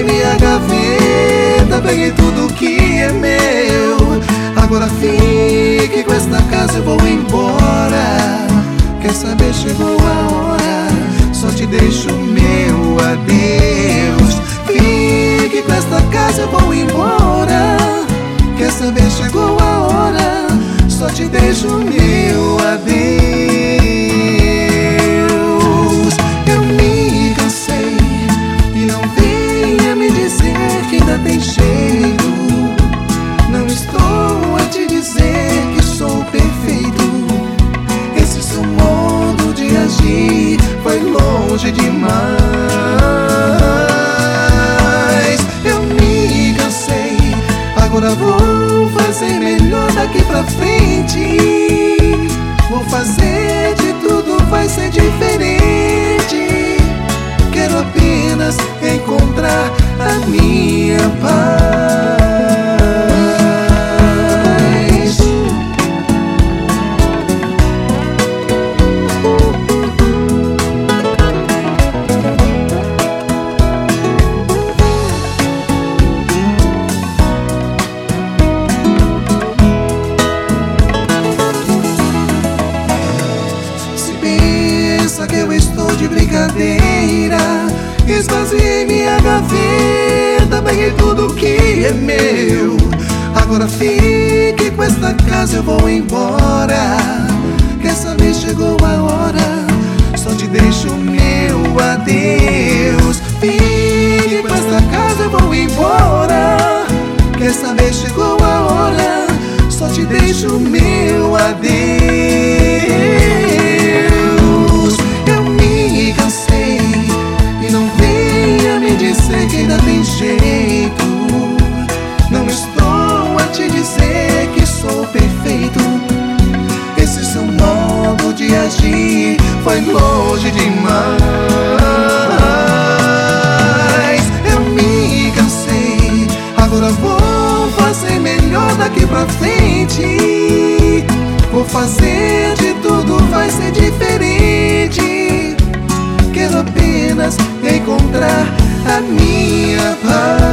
minha gaveta, peguei tudo que é meu. Agora fique com esta casa, eu vou embora. Quer saber, chegou a hora, só te deixo meu adeus. Fique com esta casa, eu vou embora. Quer saber, chegou a hora, só te deixo meu adeus. Eu me cansei e não venha me dizer que ainda tem jeito. Não estou a te dizer que sou perfeito. Esse seu modo de agir foi longe demais. Eu me cansei, agora vou fazer melhor daqui pra frente. Vou fazer de tudo, vai ser diferente. Quero apenas encontrar a minha paz. Que eu estou de brincadeira, esvaziei minha gaveta, peguei tudo que é meu. Agora fique com esta casa, eu vou embora. Quer saber, chegou a hora, só te deixo meu adeus. Fique com esta casa, eu vou embora. Quer saber, chegou a hora, só te deixo meu adeus. Dizer que ainda tem jeito. Não estou a te dizer que sou perfeito. Esse seu modo de agir foi longe demais. Eu me cansei, agora vou fazer melhor daqui pra frente. Vou fazer de tudo, vai ser diferente. Quero apenas encontrar a minha paz.